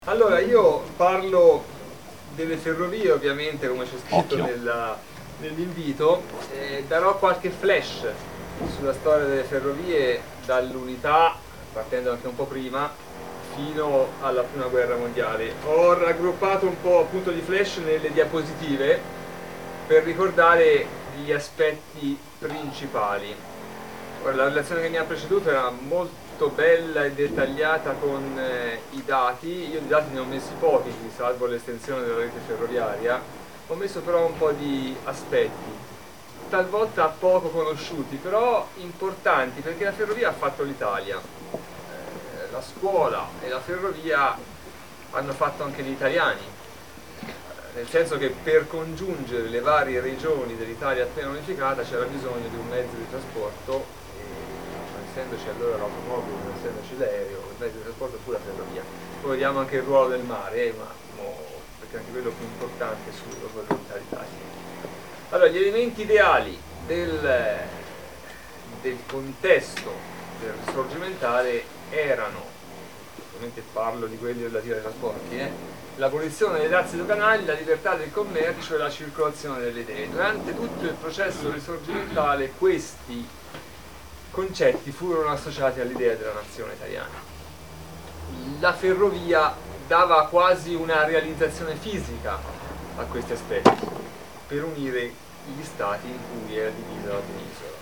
Allora, io parlo delle ferrovie, ovviamente, come c'è scritto nell'invito, darò qualche flash sulla storia delle ferrovie dall'unità, partendo anche un po' prima, fino alla Prima Guerra Mondiale. Ho raggruppato un po' appunto di flash nelle diapositive per ricordare gli aspetti principali. Ora, la relazione che mi ha preceduto era molto bella e dettagliata con i dati. Io di dati ne ho messi pochi, salvo l'estensione della rete ferroviaria. Ho messo però un po' di aspetti, talvolta poco conosciuti, però importanti, perché la ferrovia ha fatto l'Italia. La scuola e la ferrovia hanno fatto anche gli italiani, nel senso che per congiungere le varie regioni dell'Italia appena unificata c'era bisogno di un mezzo di trasporto, e non essendoci allora l'automobile, non essendoci l'aereo, il mezzo di trasporto fu la ferrovia. Poi vediamo anche il ruolo del mare, un attimo, perché anche quello più importante sull'unità d'Italia. Allora, gli elementi ideali del contesto del risorgimentale erano, ovviamente parlo di quelli relativi ai trasporti, l'abolizione dei dazi doganali, la libertà del commercio e la circolazione delle idee. Durante tutto il processo risorgimentale questi concetti furono associati all'idea della nazione italiana. La ferrovia dava quasi una realizzazione fisica a questi aspetti, per unire gli stati in cui era divisa la penisola.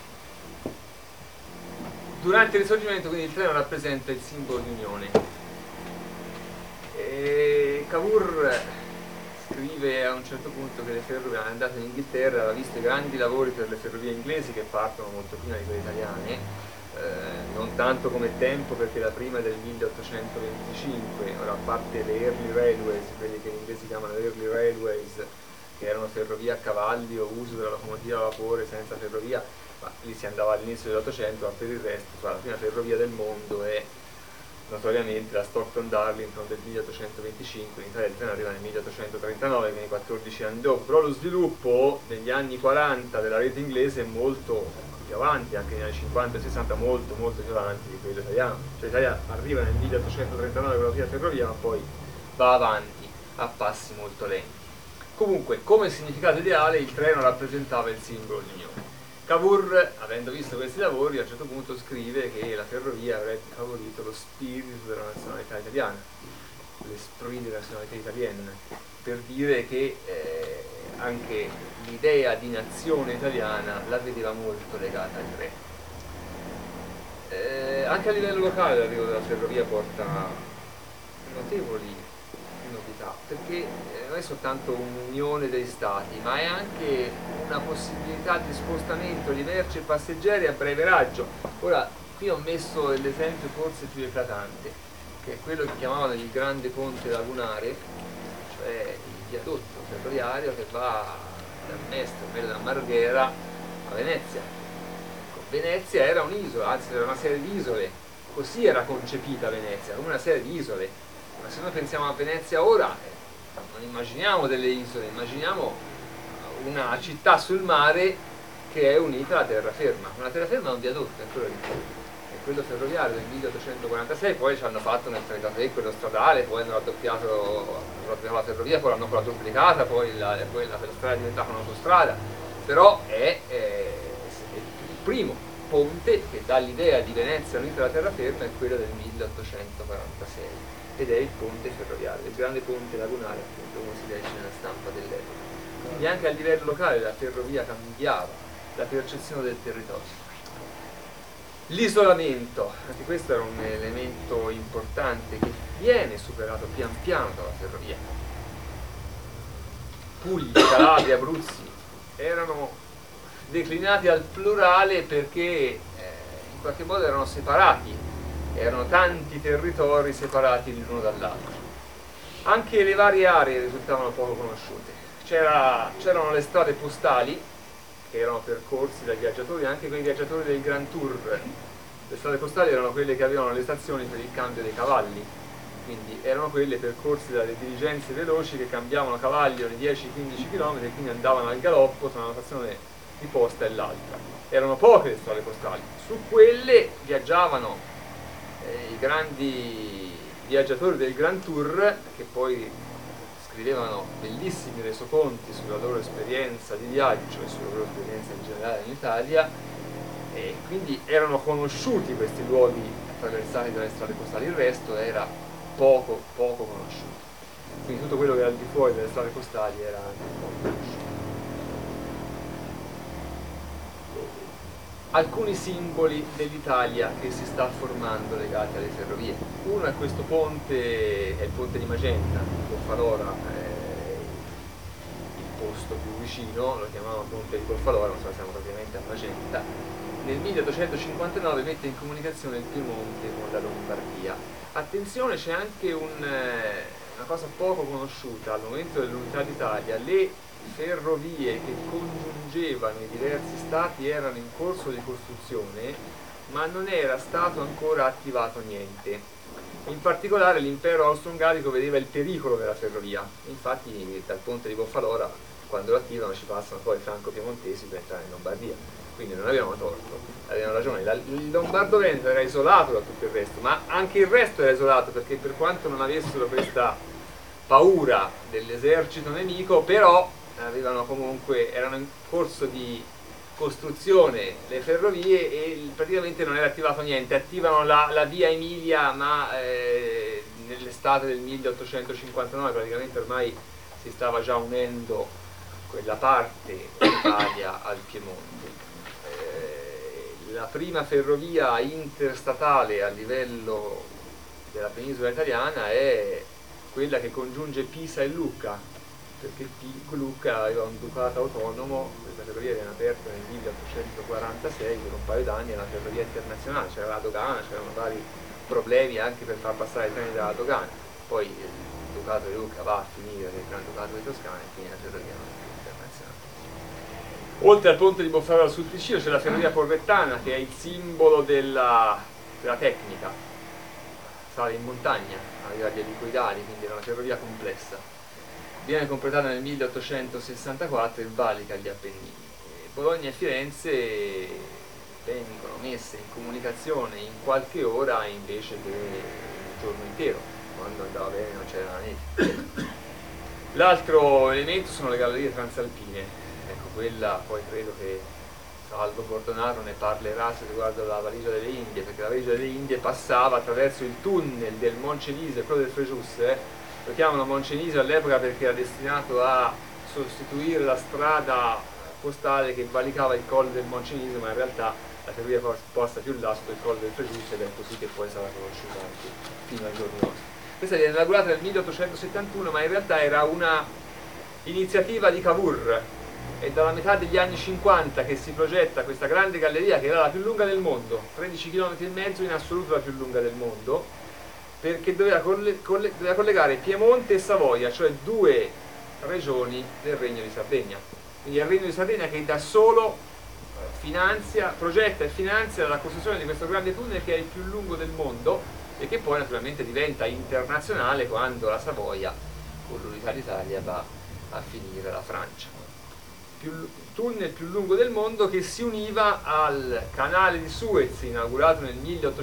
Durante il risorgimento quindi il treno rappresenta il simbolo di unione. Cavour scrive a un certo punto che le ferrovie, è andato in Inghilterra, aveva visto i grandi lavori per le ferrovie inglesi che partono molto prima di quelle italiane, non tanto come tempo perché la prima è del 1825, ora a parte le early railways, quelli che gli inglesi chiamano early railways, che erano ferrovie a cavalli o uso della locomotiva a vapore senza ferrovia, ma lì si andava all'inizio dell'Ottocento, ma per il resto la prima ferrovia del mondo è notoriamente la Stockton-Darlington del 1825, in Italia il treno arriva nel 1839, quindi 14 anni dopo, però lo sviluppo negli anni 40 della rete inglese è molto più avanti, anche negli anni 50 e 60 molto più avanti di quello italiano. Cioè l'Italia arriva nel 1839 con la prima ferrovia, ma poi va avanti a passi molto lenti. Comunque, come significato ideale, il treno rappresentava il simbolo di unione. Cavour, avendo visto questi lavori, a un certo punto scrive che la ferrovia avrebbe favorito lo spirito della nazionalità italiana, l'esprit della nazionalità italiana, per dire che anche l'idea di nazione italiana la vedeva molto legata al treno. Anche a livello locale l'arrivo della ferrovia porta notevoli novità, perché non è soltanto un'unione dei stati, ma è anche una possibilità di spostamento di merci e passeggeri a breve raggio. Ora, qui ho messo l'esempio forse più eclatante, che è quello che chiamavano il grande ponte lagunare, cioè il viadotto ferroviario che va da Mestre, o meglio da Marghera, a Venezia. Ecco, Venezia era un'isola, anzi era una serie di isole, così era concepita Venezia, come una serie di isole. Ma se noi pensiamo a Venezia ora, non immaginiamo delle isole, immaginiamo una città sul mare che è unita alla terraferma. Una terraferma è un viadotto, ancora di più. E quello ferroviario del 1846, poi ci hanno fatto nel 1933 quello stradale, poi hanno raddoppiato la ferrovia, poi l'hanno quadruplicata, poi la strada è diventata un'autostrada. Però è il primo ponte che dà l'idea di Venezia unita alla terraferma è quello del 1846. Ed è il ponte ferroviario, il grande ponte lagunare, appunto, come si legge nella stampa dell'epoca. Quindi anche a livello locale la ferrovia cambiava la percezione del territorio. L'isolamento, anche questo era un elemento importante che viene superato pian piano dalla ferrovia. Puglia, Calabria, Abruzzi erano declinati al plurale perché in qualche modo erano separati. Erano tanti territori separati l'uno dall'altro. Anche le varie aree risultavano poco conosciute. C'erano le strade postali, che erano percorsi dai viaggiatori, anche quei viaggiatori del Grand Tour. Le strade postali erano quelle che avevano le stazioni per il cambio dei cavalli, quindi erano quelle percorsi dalle diligenze veloci che cambiavano cavalli ogni 10-15 km e quindi andavano al galoppo tra una stazione di posta e l'altra. Erano poche le strade postali. Su quelle viaggiavano i grandi viaggiatori del Grand Tour che poi scrivevano bellissimi resoconti sulla loro esperienza di viaggio e sulla loro esperienza in generale in Italia, e quindi erano conosciuti questi luoghi attraversati dalle strade costali, il resto era poco conosciuto, quindi tutto quello che era al di fuori delle strade costali era anche poco conosciuto. Alcuni simboli dell'Italia che si sta formando legati alle ferrovie. Uno è questo ponte, è il ponte di Magenta, Boffalora, il posto più vicino, lo chiamavano ponte di Boffalora, ma siamo praticamente a Magenta. Nel 1859 mette in comunicazione il Piemonte con la Lombardia. Attenzione, c'è anche una cosa poco conosciuta: al momento dell'unità d'Italia le ferrovie che congiungevano i diversi stati erano in corso di costruzione, ma non era stato ancora attivato niente. In particolare l'impero austro-ungarico vedeva il pericolo della ferrovia, infatti dal ponte di Boffalora, quando lo attivano, ci passano poi i franco-piemontesi per entrare in Lombardia, quindi non avevano torto, avevano ragione. Il Lombardo-Veneto era isolato da tutto il resto, ma anche il resto era isolato, perché per quanto non avessero questa paura dell'esercito nemico, però avevano comunque, erano in corso di costruzione le ferrovie e praticamente non era attivato niente. Attivano la via Emilia, ma nell'estate del 1859 praticamente ormai si stava già unendo quella parte d'Italia al Piemonte. La prima ferrovia interstatale a livello della penisola italiana è quella che congiunge Pisa e Lucca, perché Lucca aveva un ducato autonomo. Questa ferrovia viene aperta nel 1846, per un paio d'anni era una ferrovia internazionale, c'era la dogana, c'erano vari problemi anche per far passare i treni dalla dogana. Poi il ducato di Lucca va a finire nel Granducato di Toscana e quindi la ferrovia non è più internazionale. Oltre al ponte di Boffalora sul Ticino c'è la ferrovia porrettana, che è il simbolo della tecnica, sale in montagna, aveva gli elicoidali, quindi era una ferrovia complessa. Viene completata nel 1864 e valica gli Appennini. Bologna e Firenze vengono messe in comunicazione in qualche ora invece che un giorno intero, quando andava bene non c'era la neve. L'altro elemento sono le gallerie transalpine. Ecco, quella poi credo che Salvo Bordonaro ne parlerà se riguarda la valigia delle Indie, perché la valigia delle Indie passava attraverso il tunnel del Moncenisio e quello del Frejus. Lo chiamano Moncenisio all'epoca perché era destinato a sostituire la strada postale che valicava il collo del Moncenisio, ma in realtà la ferrovia posta più là sotto il collo del Frejus, ed è così che poi sarà conosciuta anche fino ai giorni nostri. Questa viene inaugurata nel 1871, ma in realtà era una iniziativa di Cavour. È dalla metà degli anni 50 che si progetta questa grande galleria, che era la più lunga del mondo, 13 km e mezzo, in assoluto la più lunga del mondo, perché doveva collegare Piemonte e Savoia, cioè due regioni del Regno di Sardegna. Quindi è il Regno di Sardegna che da solo progetta e finanzia la costruzione di questo grande tunnel, che è il più lungo del mondo e che poi naturalmente diventa internazionale quando la Savoia, con l'unità d'Italia, va a finire la Francia. Tunnel più lungo del mondo, che si univa al canale di Suez, inaugurato nel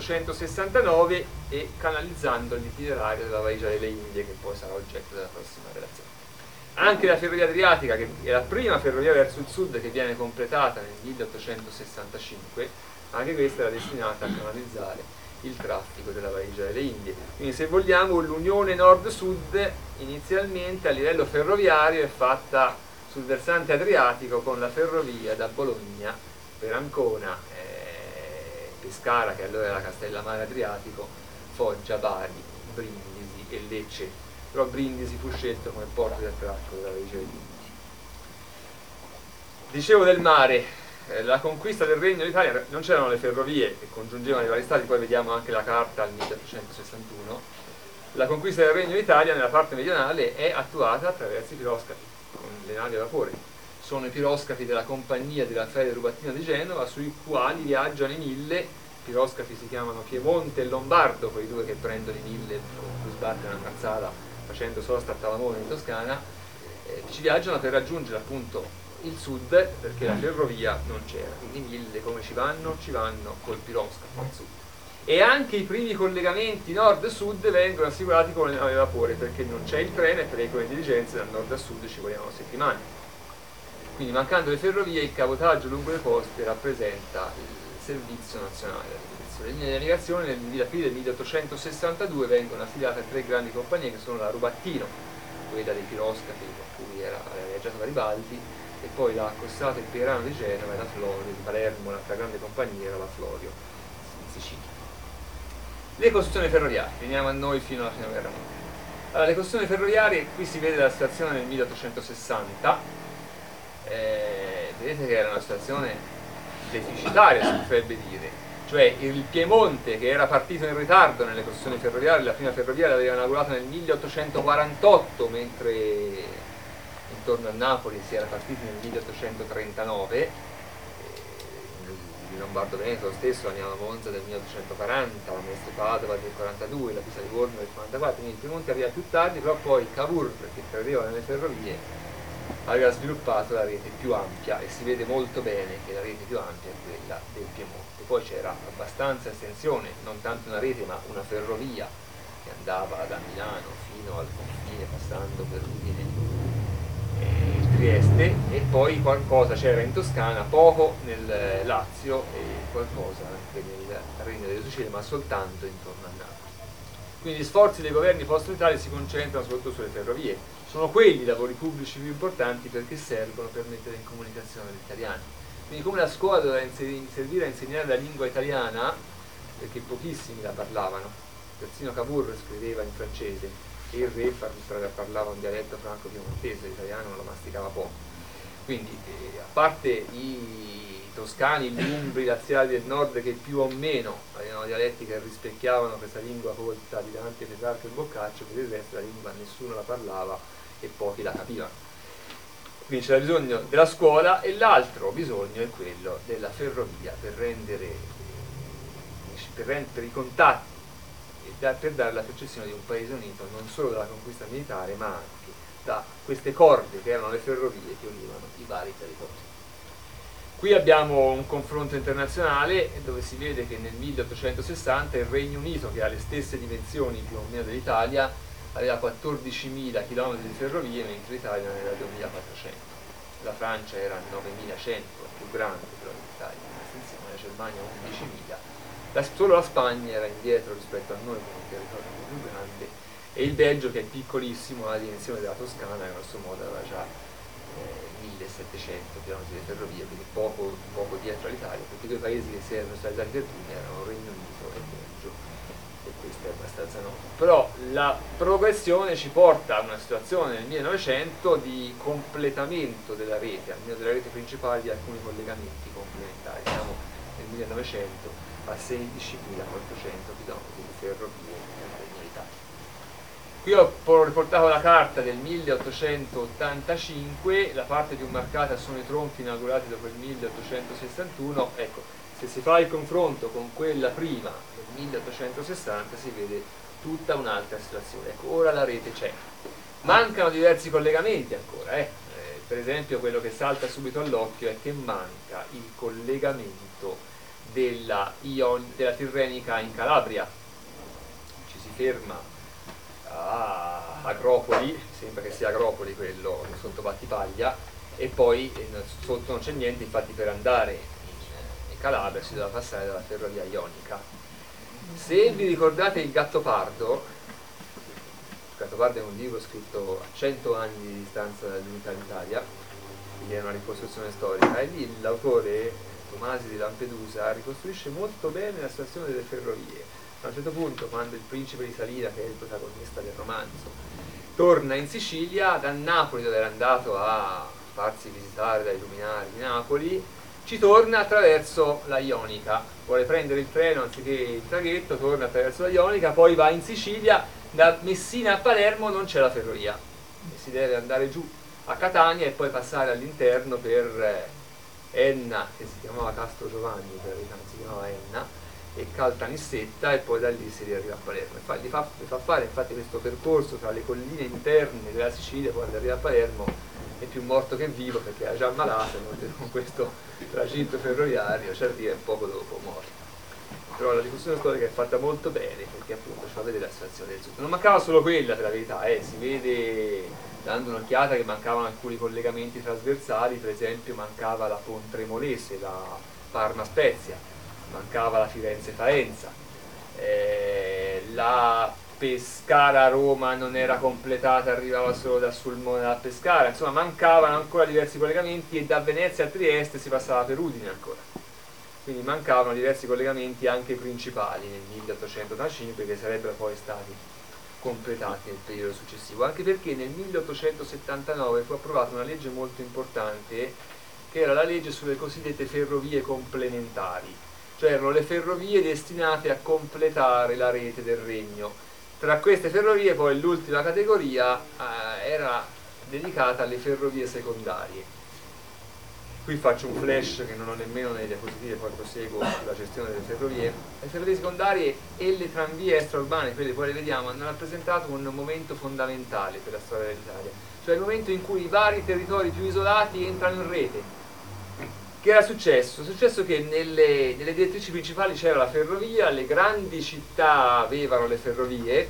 1869 e canalizzando l'itinerario della valigia delle Indie, che poi sarà oggetto della prossima relazione. Anche la ferrovia adriatica, che è la prima ferrovia verso il sud che viene completata nel 1865, anche questa era destinata a canalizzare il traffico della valigia delle Indie. Quindi, se vogliamo, l'unione nord-sud inizialmente a livello ferroviario è fatta sul versante adriatico, con la ferrovia da Bologna per Ancona, Pescara, che allora era Castellammare Adriatico, Foggia, Bari, Brindisi e Lecce. Però Brindisi fu scelto come porto di attracco della valigia degli Indie. Dicevo del mare, la conquista del Regno d'Italia, non c'erano le ferrovie che congiungevano i vari stati, poi vediamo anche la carta al 1861. La conquista del Regno d'Italia nella parte meridionale è attuata attraverso i piroscafi, con le navi a vapore. Sono i piroscafi della compagnia della Fede Rubattino di Genova, sui quali viaggiano i 1000. I piroscafi si chiamano Piemonte e Lombardo, quei due che prendono i 1000 con cui sbarcano a Marsala facendo sosta a Talamone in Toscana. Ci viaggiano per raggiungere appunto il sud, perché la ferrovia non c'era, quindi i 1000 come ci vanno? Ci vanno col piroscafo al sud. e anche i primi collegamenti nord-sud vengono assicurati con le navi a vapore, perché non c'è il treno e per le diligenze dal nord a sud ci vogliono settimane. Quindi mancando le ferrovie il cabotaggio lungo le coste rappresenta il servizio nazionale. Le linee di navigazione nell'aprile del 1862 vengono affidate a 3 grandi compagnie che sono la Rubattino, quella dei piroscafi con cui aveva viaggiato Garibaldi, e poi la Cossato e il Pirano di Genova e la Florio di Palermo. L'altra grande compagnia era la Florio in Sicilia. Le costruzioni ferroviarie, veniamo a noi fino alla fine della guerra mondiale. Allora, le costruzioni ferroviarie, qui si vede la situazione nel 1860, vedete che era una situazione deficitaria, si potrebbe dire. Cioè il Piemonte, che era partito in ritardo nelle costruzioni ferroviarie, la prima ferrovia l'aveva inaugurata nel 1848, mentre intorno a Napoli si era partiti nel 1839, il Lombardo Veneto lo stesso, la Milano Monza del 1840, la Mestre Padova del 42, la Pisa Livorno del 44, quindi il Piemonte arriva più tardi, però poi Cavour, che credeva nelle ferrovie, aveva sviluppato la rete più ampia, e si vede molto bene che la rete più ampia è quella del Piemonte. Poi c'era abbastanza estensione, non tanto una rete ma una ferrovia che andava da Milano fino al confine, passando per Udine e Trieste, e poi qualcosa c'era in Toscana, poco nel Lazio e qualcosa anche nel Regno delle Sicilie, ma soltanto intorno a Napoli. Quindi gli sforzi dei governi post-unitari si concentrano soprattutto sulle ferrovie. Sono quelli i lavori pubblici più importanti perché servono per mettere in comunicazione gli italiani. Quindi come la scuola doveva servire a insegnare la lingua italiana, perché pochissimi la parlavano, persino Cavour scriveva in francese e il re parlava un dialetto franco-piemontese, l'italiano lo masticava poco. Quindi a parte i toscani, gli umbri, i laziali del nord che più o meno avevano dialetti che rispecchiavano questa lingua colta di Dante, Petrarca e Boccaccio, per il resto la lingua nessuno la parlava e pochi la capivano. Quindi c'era bisogno della scuola, e l'altro bisogno è quello della ferrovia per i contatti e per dare la percezione di un paese unito non solo dalla conquista militare ma anche da queste corde che erano le ferrovie che univano i vari territori. Qui abbiamo un confronto internazionale dove si vede che nel 1860 il Regno Unito, che ha le stesse dimensioni più o meno dell'Italia, aveva 14.000 km di ferrovie, mentre l'Italia ne aveva 2.400. La Francia era 9.100, più grande però dell'Italia in estensione, la Germania 11.000. Solo la Spagna era indietro rispetto a noi, con un territorio più grande, e il Belgio, che è piccolissimo, ha la dimensione della Toscana, e grosso modo aveva già 1.700 km di ferrovie, quindi poco dietro all'Italia, perché i due paesi che si erano stati per primi erano Regno Unito e Belgio, e questo è abbastanza noto. Però la progressione ci porta a una situazione nel 1900 di completamento della rete, almeno della rete principale, di alcuni collegamenti complementari. Siamo nel 1900 a 16.400 km di ferrovie nel Regno d'Italia. Qui ho riportato la carta del 1885, la parte più marcata sono i tronchi inaugurati dopo il 1861. Ecco, se si fa il confronto con quella prima del 1860 si vede tutta un'altra situazione. Ecco, ora la rete c'è. Mancano diversi collegamenti ancora, per esempio quello che salta subito all'occhio è che manca il collegamento della Tirrenica in Calabria. Ci si ferma a Agropoli, sembra che sia Agropoli quello sotto Battipaglia, e poi sotto non c'è niente, infatti per andare in Calabria si doveva passare dalla ferrovia ionica. Se vi ricordate il Gattopardo è un libro scritto a 100 anni di distanza dall'unità d'Italia, quindi è una ricostruzione storica, e lì l'autore Tomasi di Lampedusa ricostruisce molto bene la situazione delle ferrovie. A un certo punto, quando il principe di Salina, che è il protagonista del romanzo, torna in Sicilia, da Napoli, dove era andato a farsi visitare dai luminari di Napoli, ci torna attraverso la Ionica. Vuole prendere il treno anziché il traghetto, torna attraverso la Ionica, poi va in Sicilia, da Messina a Palermo non c'è la ferrovia, e si deve andare giù a Catania e poi passare all'interno per Enna, che si chiamava Castro Giovanni, per la verità non si chiamava Enna, e Caltanissetta, e poi da lì si arriva a Palermo. Gli fa fare infatti questo percorso tra le colline interne della Sicilia, poi quando arriva a Palermo è più morto che vivo, perché era già ammalato, con questo tragitto ferroviario ci arriva poco dopo morto. però la ricostruzione storica è fatta molto bene perché appunto ci fa vedere la situazione del sud. Non mancava solo quella, per la verità, si vede dando un'occhiata che mancavano alcuni collegamenti trasversali, per esempio mancava la Pontremolese, la Parma-Spezia, mancava la Firenze-Faenza, la Pescara-Roma non era completata, arrivava solo da Sulmona a Pescara, insomma mancavano ancora diversi collegamenti e da Venezia a Trieste si passava per Udine ancora. Quindi mancavano diversi collegamenti anche principali nel 1885 che sarebbero poi stati completati nel periodo successivo, anche perché nel 1879 fu approvata una legge molto importante che era la legge sulle cosiddette ferrovie complementari, cioè erano le ferrovie destinate a completare la rete del Regno. Tra queste ferrovie poi l'ultima categoria era dedicata alle ferrovie secondarie. Qui faccio un flash che non ho nemmeno nelle diapositive, poi proseguo sulla gestione delle ferrovie. Le ferrovie secondarie e le tranvie extraurbane, quelle poi le vediamo, hanno rappresentato un momento fondamentale per la storia dell'Italia, cioè il momento in cui i vari territori più isolati entrano in rete. Che era successo? È successo che nelle direttrici principali c'era la ferrovia, le grandi città avevano le ferrovie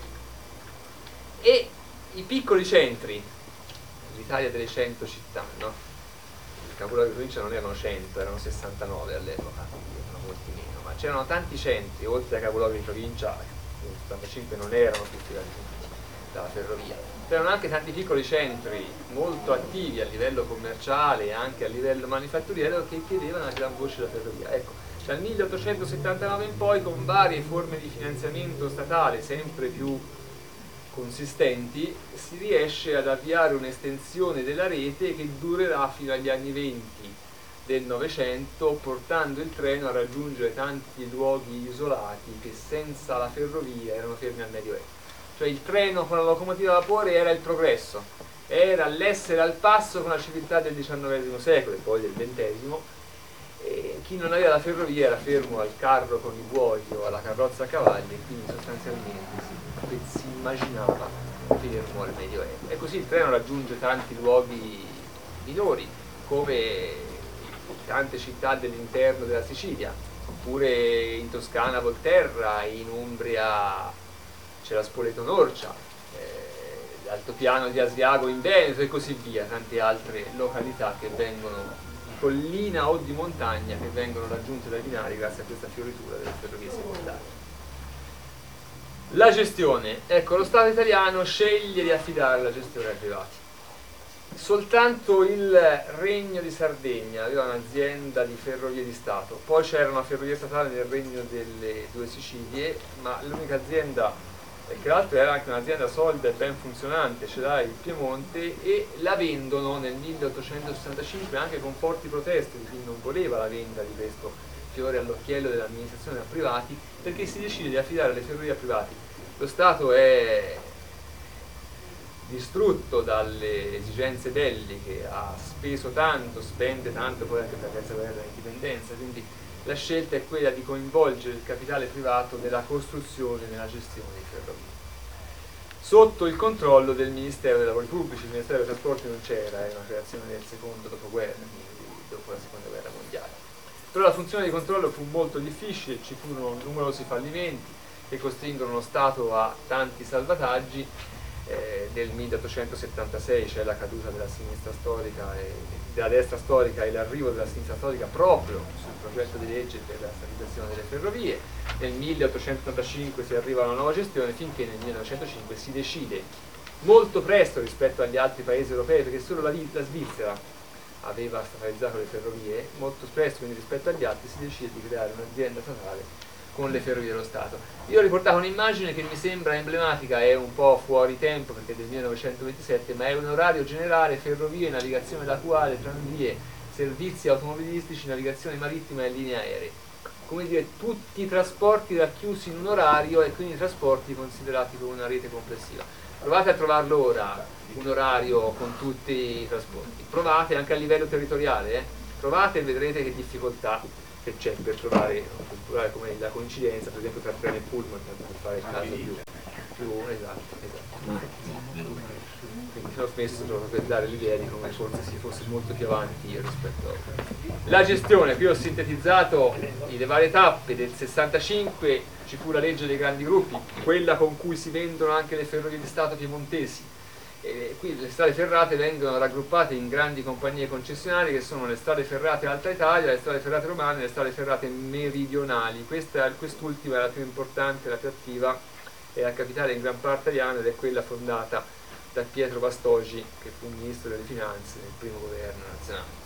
e i piccoli centri, l'Italia delle 100 città, no? I capoluoghi di provincia non erano 100, erano 69 all'epoca, erano molti meno, ma c'erano tanti centri, oltre ai capoluoghi di provincia, nel 75 non erano tutti raggiunti dalla ferrovia. C'erano anche tanti piccoli centri molto attivi a livello commerciale e anche a livello manifatturiero che chiedevano a gran voce la ferrovia. Ecco, dal 1879 in poi, con varie forme di finanziamento statale sempre più consistenti, si riesce ad avviare un'estensione della rete che durerà fino agli anni 20 del Novecento, portando il treno a raggiungere tanti luoghi isolati che senza la ferrovia erano fermi al Medioevo. Cioè il treno con la locomotiva a vapore era il progresso, era l'essere al passo con la civiltà del XIX secolo e poi del XX, e chi non aveva la ferrovia era fermo al carro con i buoi o alla carrozza a cavalli e quindi sostanzialmente si immaginava fermo al Medioevo. E così il treno raggiunge tanti luoghi minori, come tante città dell'interno della Sicilia, oppure in Toscana Volterra, in Umbria c'è la Spoleto Norcia, l'altopiano di Asiago in Veneto e così via, tante altre località che vengono di collina o di montagna che vengono raggiunte dai binari grazie a questa fioritura delle ferrovie secondarie. La gestione, ecco, lo Stato italiano sceglie di affidare la gestione ai privati. Soltanto il Regno di Sardegna aveva un'azienda di ferrovie di Stato, poi c'era una ferrovia statale nel Regno delle Due Sicilie, ma l'unica azienda, e che tra l'altro era anche un'azienda solida e ben funzionante, ce l'ha il Piemonte, e la vendono nel 1865 anche con forti proteste di chi non voleva la vendita di questo fiore all'occhiello dell'amministrazione a privati, perché si decide di affidare le ferrovie a privati. Lo Stato è distrutto dalle esigenze belliche, ha speso tanto, spende tanto poi anche per la terza guerra d'indipendenza, quindi la scelta è quella di coinvolgere il capitale privato nella costruzione e nella gestione dei ferrovie. Sotto il controllo del Ministero dei Lavori Pubblici, il Ministero dei Trasporti non c'era, è una creazione del secondo dopoguerra, quindi dopo la seconda guerra mondiale. Però la funzione di controllo fu molto difficile, ci furono numerosi fallimenti che costringono lo Stato a tanti salvataggi. Nel 1876 c'è la caduta della sinistra storica della destra storica e l'arrivo della sinistra storica proprio sul progetto di legge per la statizzazione delle ferrovie. Nel 1885 si arriva a una nuova gestione, finché nel 1905 si decide molto presto rispetto agli altri paesi europei, perché solo la Svizzera aveva statalizzato le ferrovie, molto presto quindi rispetto agli altri si decide di creare un'azienda statale con le ferrovie dello Stato. Io ho riportato un'immagine che mi sembra emblematica, è un po' fuori tempo perché è del 1927, ma è un orario generale ferrovie, navigazione lacuale, tranvie, servizi automobilistici, navigazione marittima e linee aeree. Come dire, tutti i trasporti racchiusi in un orario e quindi i trasporti considerati come una rete complessiva. Provate a trovarlo ora, un orario con tutti i trasporti. Provate anche a livello territoriale, provate e vedrete che difficoltà che c'è per trovare come la coincidenza, per esempio tra treno e pullman, per fare il caso più esatto. ho smesso proprio per dare l'idea di come forse si fosse molto più avanti rispetto alla gestione. Qui ho sintetizzato le varie tappe. Del 65 ci fu la legge dei grandi gruppi, quella con cui si vendono anche le ferrovie di Stato piemontesi. E qui le strade ferrate vengono raggruppate in grandi compagnie concessionarie, che sono le strade ferrate Alta Italia, le strade ferrate romane e le strade ferrate meridionali. Quest'ultima è la più importante, la più attiva, è la capitale in gran parte italiana ed è quella fondata da Pietro Bastogi, che fu ministro delle finanze nel primo governo nazionale.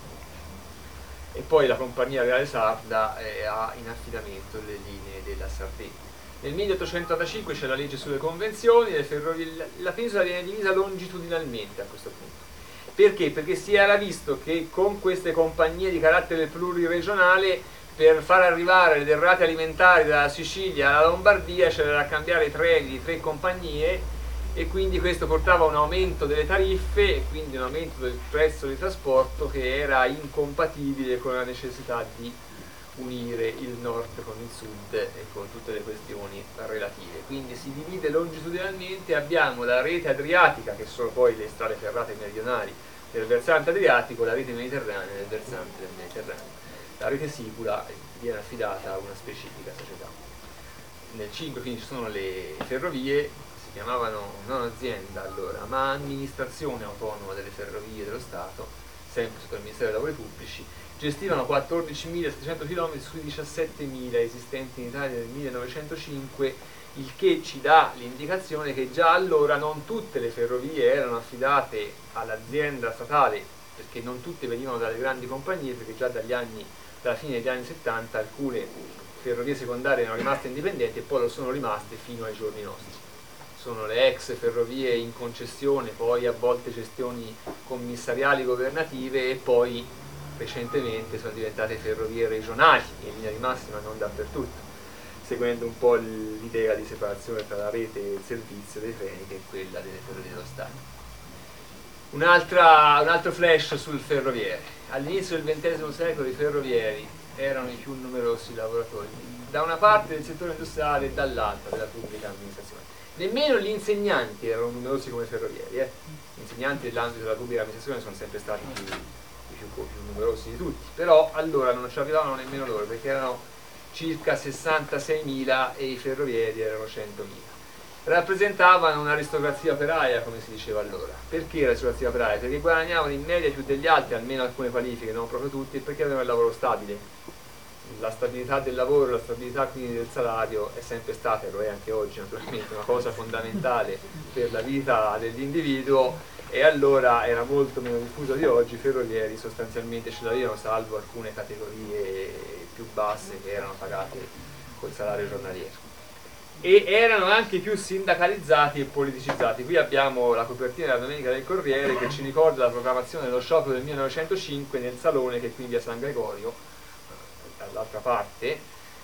E poi la Compagnia Reale Sarda ha in affidamento le linee della Sardegna. Nel 1885 c'è la legge sulle convenzioni, la penisola viene divisa longitudinalmente a questo punto. Perché? Perché si era visto che con queste compagnie di carattere pluriregionale, per far arrivare le derrate alimentari dalla Sicilia alla Lombardia c'era da cambiare i treni di 3 compagnie, e quindi questo portava a un aumento delle tariffe e quindi un aumento del prezzo di trasporto che era incompatibile con la necessità di unire il nord con il sud e con tutte le questioni relative. Quindi si divide longitudinalmente. Abbiamo la rete adriatica, che sono poi le strade ferrate meridionali del versante adriatico, la rete mediterranea del versante del Mediterraneo. La rete sicula viene affidata a una specifica società. Nel 5 quindi ci sono le ferrovie, si chiamavano non azienda allora, ma amministrazione autonoma delle ferrovie dello Stato, sempre sotto il Ministero dei Lavori Pubblici. Gestivano 14.700 km sui 17.000 esistenti in Italia nel 1905, il che ci dà l'indicazione che già allora non tutte le ferrovie erano affidate all'azienda statale, perché non tutte venivano dalle grandi compagnie, perché già dalla fine degli anni 70 alcune ferrovie secondarie erano rimaste indipendenti e poi lo sono rimaste fino ai giorni nostri. Sono le ex ferrovie in concessione, poi a volte gestioni commissariali governative, e poi recentemente sono diventate ferrovie regionali, in linea di massima non dappertutto, seguendo un po' l'idea di separazione tra la rete e il servizio dei treni, che è quella delle ferrovie dello Stato. Un altro flash sul ferroviere. All'inizio del XX secolo i ferrovieri erano i più numerosi lavoratori, da una parte del settore industriale e dall'altra della pubblica amministrazione. Nemmeno gli insegnanti erano numerosi come ferrovieri. Gli insegnanti dell'ambito della pubblica amministrazione sono sempre stati più numerosi di tutti, però allora non ci arrivavano nemmeno loro, perché erano circa 66.000 e i ferrovieri erano 100.000. Rappresentavano un'aristocrazia operaia, come si diceva allora. Perché l'aristocrazia operaia? Perché guadagnavano in media più degli altri, almeno alcune qualifiche, non proprio tutti, perché avevano il lavoro stabile. La stabilità del lavoro, la stabilità quindi del salario è sempre stata, e lo è anche oggi naturalmente, una cosa fondamentale per la vita dell'individuo, e allora era molto meno diffuso di oggi. I ferrovieri sostanzialmente ce l'avevano, salvo alcune categorie più basse che erano pagate col salario giornaliero. E erano anche più sindacalizzati e politicizzati. Qui abbiamo la copertina della Domenica del Corriere, che ci ricorda la proclamazione dello sciopero del 1905 nel Salone, che è qui in via San Gregorio, dall'altra parte.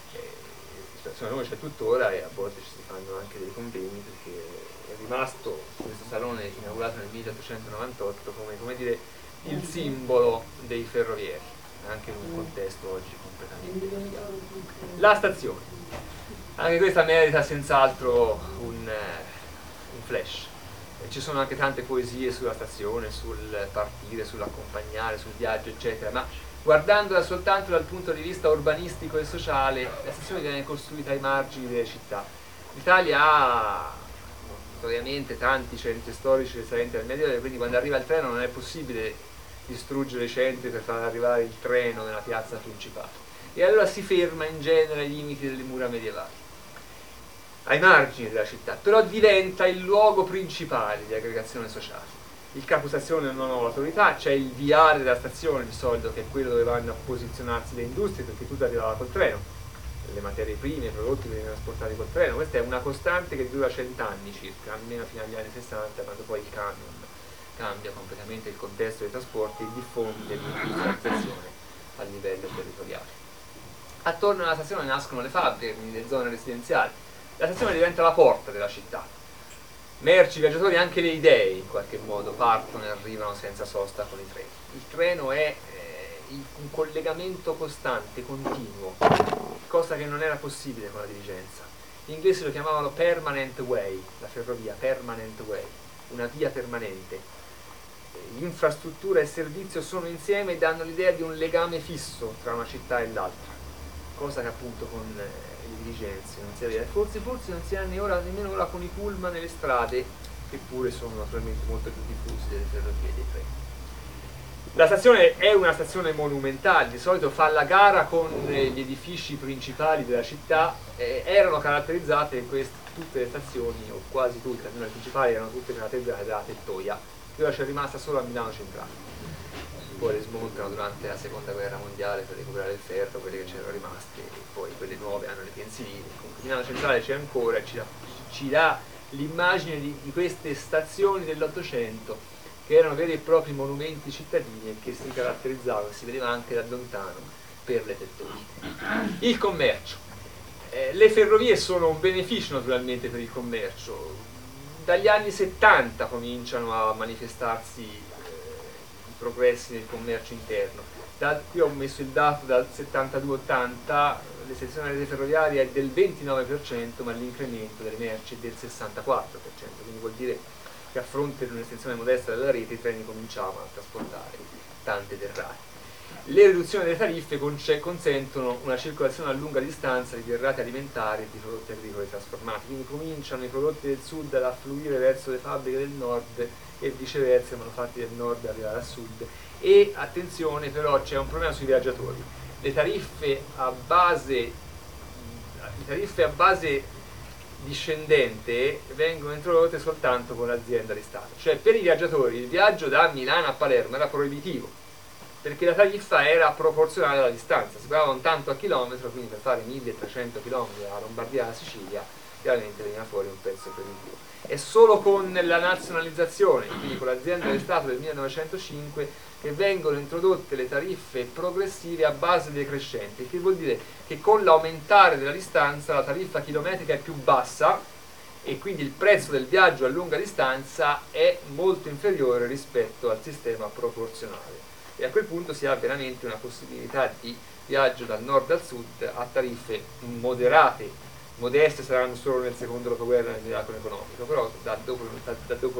Il Salone c'è tuttora e a volte ci si fanno anche dei convegni, perché è rimasto questo salone inaugurato nel 1898 come dire il simbolo dei ferrovieri, anche in un contesto oggi completamente cambiato. La stazione, anche questa merita senz'altro un flash. Ci sono anche tante poesie sulla stazione, sul partire, sull'accompagnare, sul viaggio eccetera, ma guardandola soltanto dal punto di vista urbanistico e sociale, la stazione viene costruita ai margini delle città. L'Italia ha notoriamente tanti centri storici risalenti al Medioevo, quindi quando arriva il treno non è possibile distruggere i centri per far arrivare il treno nella piazza principale, e allora si ferma in genere ai limiti delle mura medievali, ai margini della città, però diventa il luogo principale di aggregazione sociale. Il capostazione non ha l'autorità, c'è il viale della stazione di solito, che è quello dove vanno a posizionarsi le industrie, perché tutto arrivava col treno, le materie prime, i prodotti venivano trasportati col treno. Questa è una costante che dura 100 anni circa, almeno fino agli anni 60, quando poi il camion cambia completamente il contesto dei trasporti e diffonde l'industrializzazione a livello territoriale. Attorno alla stazione nascono le fabbriche, quindi le zone residenziali. La stazione diventa la porta della città. Merci, viaggiatori e anche le idee in qualche modo partono e arrivano senza sosta con i treni. Il treno è un collegamento costante, continuo, cosa che non era possibile con la diligenza. Gli inglesi lo chiamavano permanent way, la ferrovia, permanent way. una via permanente. Infrastruttura e servizio sono insieme e danno l'idea di un legame fisso tra una città e l'altra, cosa che appunto con le diligenze non si aveva, forse non si ha nemmeno ora con i pullman e le strade, che pure sono naturalmente molto più diffusi delle ferrovie e dei treni. La stazione è una stazione monumentale, di solito fa la gara con gli edifici principali della città, erano caratterizzate tutte le stazioni, o quasi tutte, almeno le principali erano tutte caratterizzate dalla tettoia, che ora c'è rimasta solo a Milano Centrale. Poi le smontano durante la seconda guerra mondiale per recuperare il ferro, quelle che c'erano rimaste, e poi quelle nuove hanno le pensiline. Comunque Milano Centrale c'è ancora e ci dà l'immagine di queste stazioni dell'Ottocento che erano veri e propri monumenti cittadini e che si caratterizzavano, si vedeva anche da lontano, per le tettoie. Il commercio. Le ferrovie sono un beneficio naturalmente per il commercio. Dagli anni 70 cominciano a manifestarsi i progressi nel commercio interno. Qui ho messo il dato dal 72-80, l'estensione ferroviaria è del 29%, ma l'incremento delle merci è del 64%, quindi vuol dire che a fronte di un'estensione modesta della rete i treni cominciavano a trasportare tante derrate. Le riduzioni delle tariffe consentono una circolazione a lunga distanza di derrate alimentari e di prodotti agricoli trasformati, quindi cominciano i prodotti del sud ad affluire verso le fabbriche del nord e viceversa i manufatti del nord ad arrivare al sud. E attenzione, però c'è un problema sui viaggiatori. Le tariffe a base discendente vengono introdotte soltanto con l'azienda di Stato, cioè per i viaggiatori il viaggio da Milano a Palermo era proibitivo perché la tariffa era proporzionale alla distanza, si pagava un tanto a chilometro, quindi per fare 1300 km dalla Lombardia alla Sicilia chiaramente veniva fuori un prezzo proibitivo. È solo con la nazionalizzazione, quindi con l'azienda di Stato del 1905, che vengono introdotte le tariffe progressive a base decrescente, che vuol dire che con l'aumentare della distanza la tariffa chilometrica è più bassa e quindi il prezzo del viaggio a lunga distanza è molto inferiore rispetto al sistema proporzionale e a quel punto si ha veramente una possibilità di viaggio dal nord al sud a tariffe moderate, modeste saranno solo nel secondo dopoguerra nel miracolo economico, però da dopo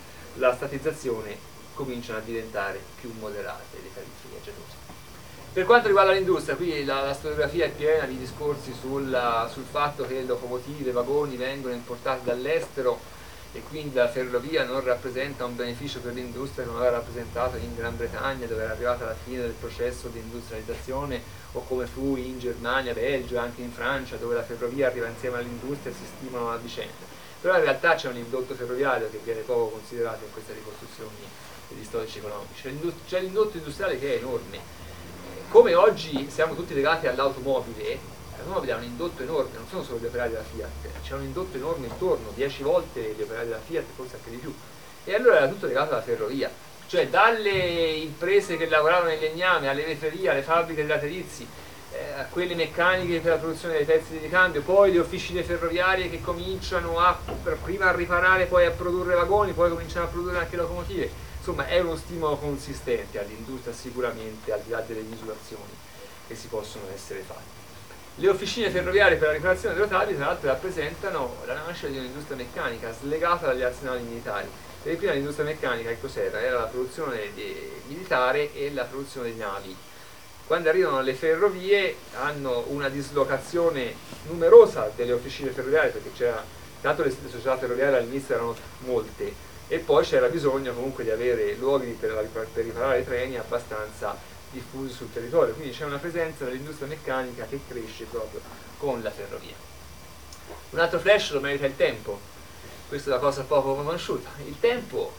la statizzazione cominciano a diventare più moderate le tariffe viaggiatori. Per quanto riguarda l'industria, qui la storiografia è piena di discorsi sul fatto che locomotive, vagoni vengono importati dall'estero e quindi la ferrovia non rappresenta un beneficio per l'industria come aveva rappresentato in Gran Bretagna, dove era arrivata alla fine del processo di industrializzazione, o come fu in Germania, Belgio e anche in Francia, dove la ferrovia arriva insieme all'industria e si stimolano a vicenda. Però in realtà c'è un indotto ferroviario che viene poco considerato in queste ricostruzioni degli storici economici. C'è l'indotto industriale che è enorme. Come oggi siamo tutti legati all'automobile, l'automobile ha un indotto enorme, non sono solo gli operai della Fiat, c'è un indotto enorme intorno, 10 volte gli operai della Fiat, forse anche di più. E allora era tutto legato alla ferrovia, cioè dalle imprese che lavoravano nel legname, alle vetrerie, alle fabbriche di laterizi, a quelle meccaniche per la produzione dei pezzi di ricambio, poi le officine ferroviarie che cominciano prima a riparare, poi a produrre vagoni, poi cominciano a produrre anche locomotive. Insomma è uno stimolo consistente all'industria sicuramente, al di là delle misurazioni che si possono essere fatte. Le officine ferroviarie per la riparazione dei rotabili tra l'altro rappresentano la nascita di un'industria meccanica slegata dagli arsenali militari, perché prima l'industria meccanica che cos'era? Era la produzione militare e la produzione di navi. Quando arrivano le ferrovie hanno una dislocazione numerosa delle officine ferroviarie, perché c'era, tanto le società ferroviarie all'inizio erano molte, e poi c'era bisogno comunque di avere luoghi per riparare i treni abbastanza diffusi sul territorio, quindi c'è una presenza dell'industria meccanica che cresce proprio con la ferrovia. Un altro flash lo merita il tempo, questa è una cosa poco conosciuta. Il tempo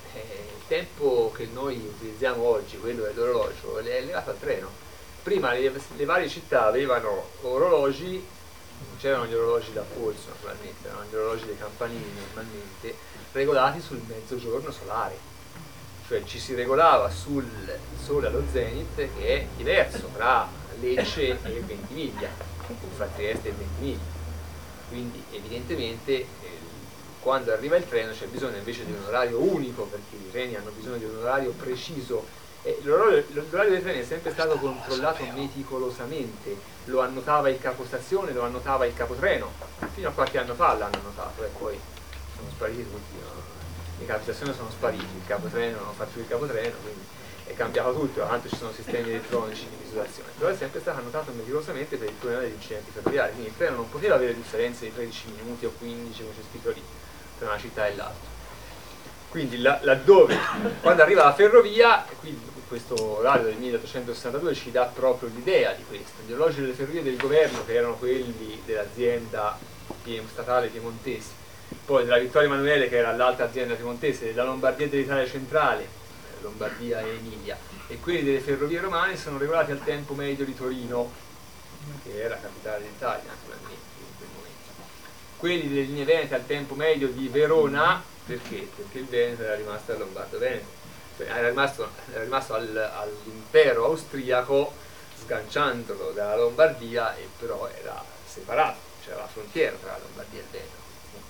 che noi utilizziamo oggi, quello dell'orologio, è legato al treno. Prima le varie città avevano orologi, non c'erano gli orologi da polso naturalmente, erano gli orologi dei campanili normalmente, regolati sul mezzogiorno solare, cioè ci si regolava sul sole allo zenit, che è diverso tra Lecce e Ventimiglia, fra Trieste e Ventimiglia, quindi evidentemente quando arriva il treno c'è bisogno invece di un orario unico, perché i treni hanno bisogno di un orario preciso. L'orario dei treni è sempre stato controllato meticolosamente, lo annotava il capostazione, lo annotava il capotreno, fino a qualche anno fa l'hanno notato e poi sono spariti tutti, no? le captazioni sono sparite, il capotreno non fa più il capotreno, quindi è cambiato tutto, tanto ci sono sistemi elettronici di misurazione, però è sempre stato annotato meticolosamente per il problema degli incidenti ferroviari, quindi il treno non poteva avere differenze di 13 minuti o 15 come c'è scritto lì, tra una città e l'altra. Quindi laddove, quando arriva la ferrovia, quindi questo orario del 1862 ci dà proprio l'idea di questo. Gli orologi delle ferrovie del governo, che erano quelli dell'azienda statale piemontese, poi della Vittorio Emanuele, che era l'altra azienda piemontese, della Lombardia e dell'Italia centrale, Lombardia e Emilia, e quelli delle ferrovie romane sono regolati al tempo medio di Torino, che era capitale d'Italia naturalmente in quel momento. Quelli delle linee venete al tempo medio di Verona, perché? Perché il Veneto era rimasto al Lombardo-Veneto, cioè era rimasto all'impero austriaco, sganciandolo dalla Lombardia, e però era separato, c'era la frontiera tra la Lombardia e il Veneto,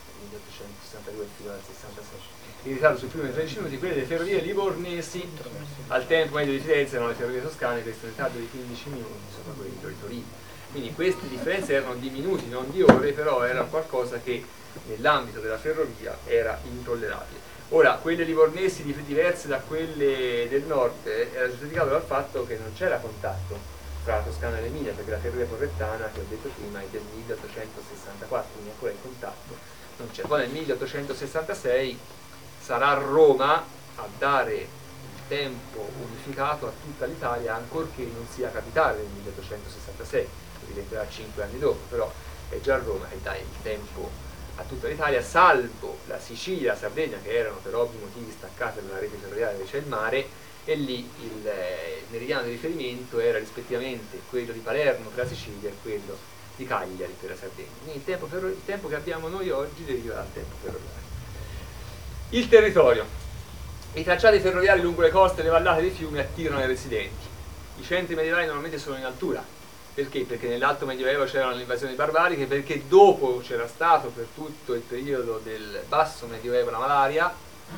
1862 fino al 66. In ritardo sui primi 13 minuti, quelle delle ferrovie livornesi al tempo medio di Firenze erano le ferrovie toscane, questo ritardo di 15 minuti sono quelli di Torino. Quindi queste differenze erano di minuti, non di ore, però era qualcosa che nell'ambito della ferrovia era intollerabile. Ora, quelle livornesi diverse da quelle del nord era giustificato dal fatto che non c'era contatto tra la Toscana e l'Emilia, perché la ferrovia porrettana, che ho detto prima, è del 1864, quindi ancora in contatto non c'è. Poi nel 1866 sarà Roma a dare il tempo unificato a tutta l'Italia, ancorché non sia capitale nel 1866, lo diventerà 5 anni dopo, però è già Roma che dà il tempo a tutta l'Italia, salvo la Sicilia e la Sardegna, che erano per ovvi motivi staccate dalla rete ferroviaria dove c'è il mare, e lì il meridiano di riferimento era rispettivamente quello di Palermo per la Sicilia e quello di Cagliari per la Sardegna. Quindi il tempo che abbiamo noi oggi deriva dal tempo ferroviario. Il territorio. I tracciati ferroviari lungo le coste e le vallate dei fiumi attirano i residenti. I centri medievali normalmente sono in altura. Perché? Perché nell'alto medioevo c'erano le invasioni barbariche, perché dopo c'era stato per tutto il periodo del basso medioevo la malaria,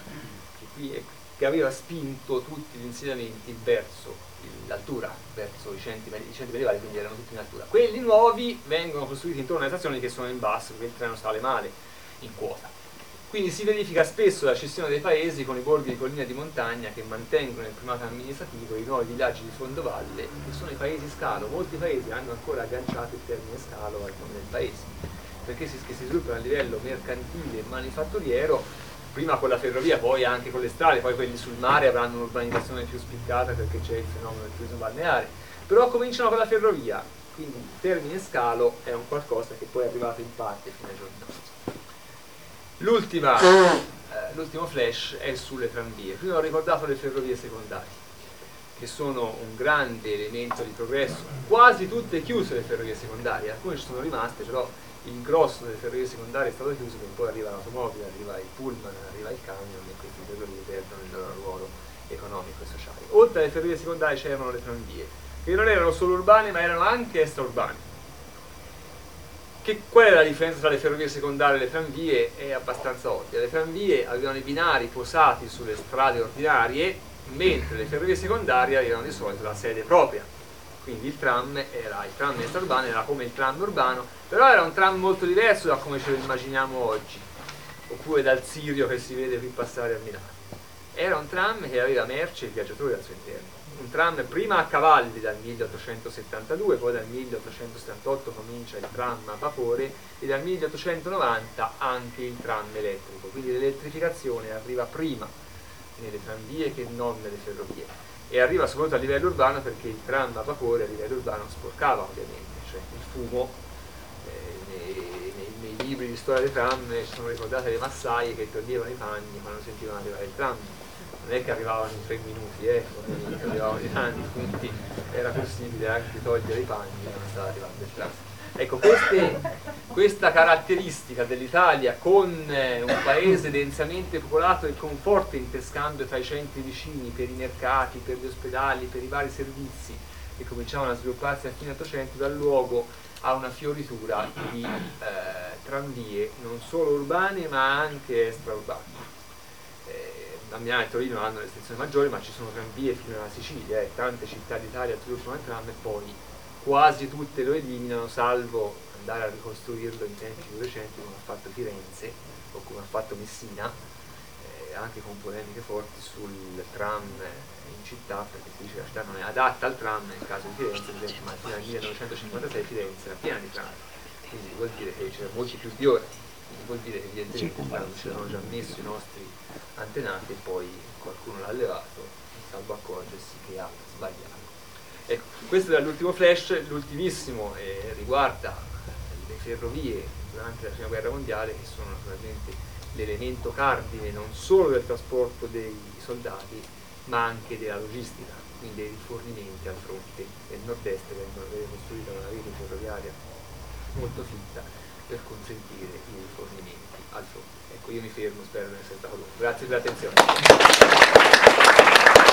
che aveva spinto tutti gli insediamenti verso l'altura, verso i centri medievali, quindi erano tutti in altura. Quelli nuovi vengono costruiti intorno alle stazioni che sono in basso, perché il treno sale male in quota. Quindi si verifica spesso la scissione dei paesi con i borghi di collina e di montagna che mantengono il primato amministrativo, i nuovi villaggi di fondovalle, che sono i paesi scalo. Molti paesi hanno ancora agganciato il termine scalo al nome del paese, perché si sviluppano a livello mercantile e manifatturiero, prima con la ferrovia, poi anche con le strade, poi quelli sul mare avranno un'urbanizzazione più spiccata perché c'è il fenomeno del turismo balneare, però cominciano con la ferrovia, quindi il termine scalo è un qualcosa che poi è arrivato in parte fino ai giorni nostri. L'ultimo flash è sulle tranvie. Prima ho ricordato le ferrovie secondarie, che sono un grande elemento di progresso. Quasi tutte chiuse le ferrovie secondarie, alcune ci sono rimaste, però il grosso delle ferrovie secondarie è stato chiuso, perché poi arriva l'automobile, arriva il pullman, arriva il camion, e queste ferrovie perdono il loro ruolo economico e sociale. Oltre alle ferrovie secondarie c'erano le tranvie, che non erano solo urbane ma erano anche extraurbane. Qual è la differenza tra le ferrovie secondarie e le tranvie? È abbastanza ovvia. Le tranvie avevano i binari posati sulle strade ordinarie, mentre le ferrovie secondarie avevano di solito la sede propria. Quindi il tram extraurbano era come il tram urbano, però era un tram molto diverso da come ce lo immaginiamo oggi, oppure dal Sirio che si vede qui passare a Milano. Era un tram che aveva merci e viaggiatori al suo interno. Un tram prima a cavalli dal 1872, poi dal 1878 comincia il tram a vapore e dal 1890 anche il tram elettrico, quindi l'elettrificazione arriva prima nelle tranvie che non nelle ferrovie, e arriva soprattutto a livello urbano, perché il tram a vapore a livello urbano sporcava ovviamente, cioè il fumo. Nei libri di storia dei tram ci sono ricordate le massaie che toglievano i panni quando sentivano arrivare il tram. Non è che arrivavano in 3 minuti, come arrivavano in anni, quindi era possibile anche togliere i panni quando stava arrivando il tram. Ecco, questa caratteristica dell'Italia, con un paese densamente popolato e con forte interscambio tra i centri vicini per i mercati, per gli ospedali, per i vari servizi che cominciavano a svilupparsi a fine 800, dà luogo a una fioritura di tranvie non solo urbane ma anche extraurbane. A Milano e Torino hanno l'estensione maggiore, ma ci sono tranvie fino alla Sicilia, tante città d'Italia sviluppano il tram e poi quasi tutte lo eliminano, salvo andare a ricostruirlo in tempi più recenti come ha fatto Firenze o come ha fatto Messina, anche con polemiche forti sul tram in città, perché si dice che la città non è adatta al tram nel caso di Firenze, per esempio, ma fino al 1956 Firenze era piena di tram, quindi vuol dire che c'erano molti più di ora, quindi vuol dire che evidentemente il tram ce l'hanno già messo i nostri antenati e poi qualcuno l'ha levato, salvo accorgersi che ha sbagliato. Ecco, questo era l'ultimo flash, l'ultimissimo riguarda le ferrovie durante la Prima Guerra Mondiale, che sono naturalmente l'elemento cardine non solo del trasporto dei soldati, ma anche della logistica, quindi dei rifornimenti al fronte. Nel nord-est viene costruita una rete ferroviaria molto fitta per consentire i rifornimenti al fronte. Ecco, io mi fermo, spero di essere stato lungo. Grazie per l'attenzione.